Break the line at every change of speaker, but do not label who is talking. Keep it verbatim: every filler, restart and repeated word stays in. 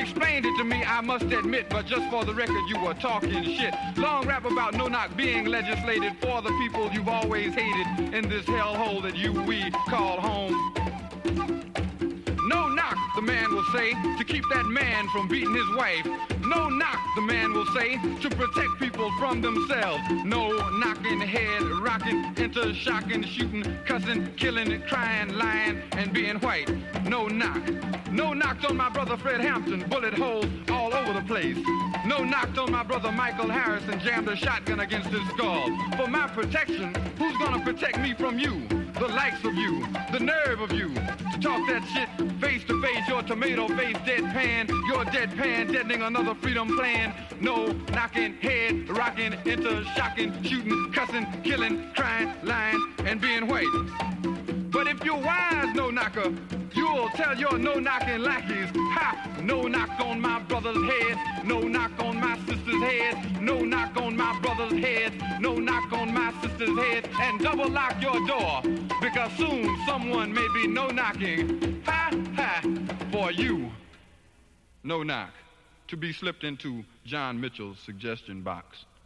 explained it to me, I must admit, but just for the record, you were talking shit. Long rap about no-knock being legislated for the people you've always hated in this hellhole that you, we call home. No knock, the man will say, to keep that man from beating his wife. No knock, the man will say, to protect people from themselves. No knocking, head rocking, into shocking, shooting, cussing, killing, crying, lying, and being white. No knock. No knocked on my brother Fred Hampton, bullet holes all over the place. No knocked on my brother Michael Harrison, jammed a shotgun against his skull. For my protection, who's gonna protect me from you? The likes of you, the nerve of you, to talk that shit face to face, your tomato face deadpan, your deadpan deadening another freedom plan. No knocking, head rocking, into shocking, shooting, cussing, killing, crying, lying, and being white. But if you're wise, no knocker, you'll tell your no-knocking lackeys, ha, no knock on my brother's head, no knock on my sister's head, no knock on my brother's head, no knock on my sister's head, and double lock your door, because soon someone may be no-knocking, ha, ha, for you. No knock, to be slipped into John Mitchell's suggestion box.